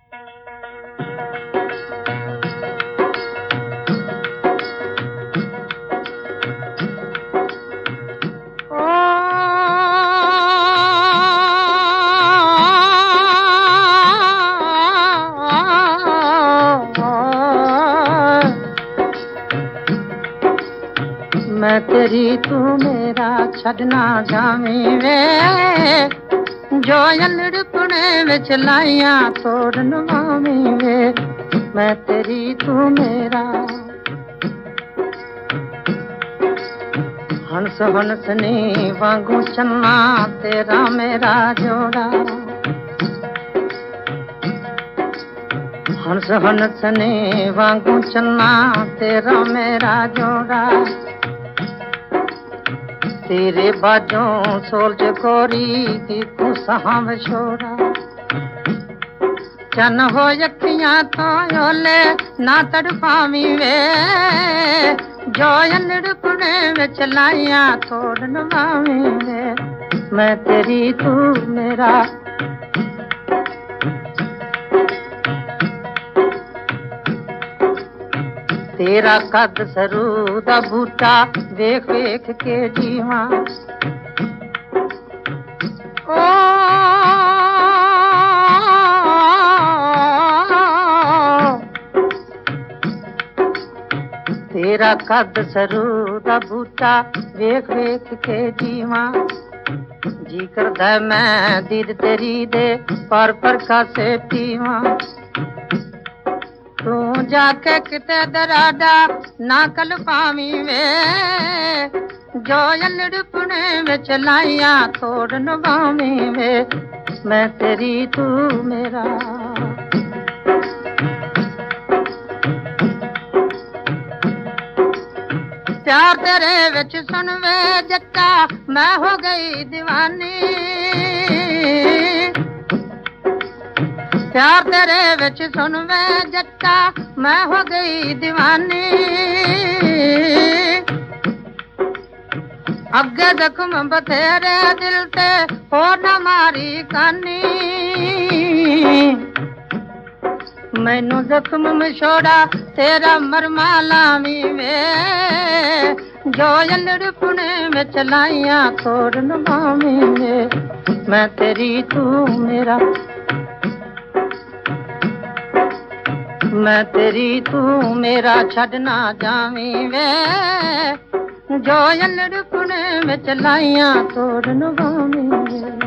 मैं तेरी तू मेरा छड़ना जावी वे जो अलड़पने विच लाइया तोड़न वावी वे मैं तेरी तू मेरा हंस हंसनी वांगू चन्ना तेरा मेरा जोड़ा हंस हंसनी वांगू चन्ना तेरा मेरा जोड़ा तेरे बाजों सोलज कोरी की खुशाम छोड़ा चन हो अखियां तो ओले ना तड़पावी वे जो अलड़पने विच लाइया तोड़न वावी वे मैं तेरी तू मेरा तेरा कद सरू दा बूटा वेख वेख के जीवा ओ तेरा कद सरू दा बूटा वेख वेख के जीवा जी करदा मैं दीद तेरी दे पर कासे पीवा तू जाके किते दराडा ना कल पावी वे जो अलड़पने विच लाइया तोड़न वावी वे मैं तेरी तू मेरा प्यार तेरे विच सुन वे जट्टा मैं हो गई दीवानी प्यार तेरे विच सुन वे जट्टा मैं हो गई दीवानी अगे जख्म बथेरे दिल ते हो न मारी कानी मैनू जख्म मछोड़ा तेरा मरमा लावी वे जो अलड़पने विच लाइया तोड़न वावी वे मैं तेरी तू मेरा मैं तेरी तू मेरा छड़ना जावी वे जो अलड़पने विच लाइया तोड़न वावी वे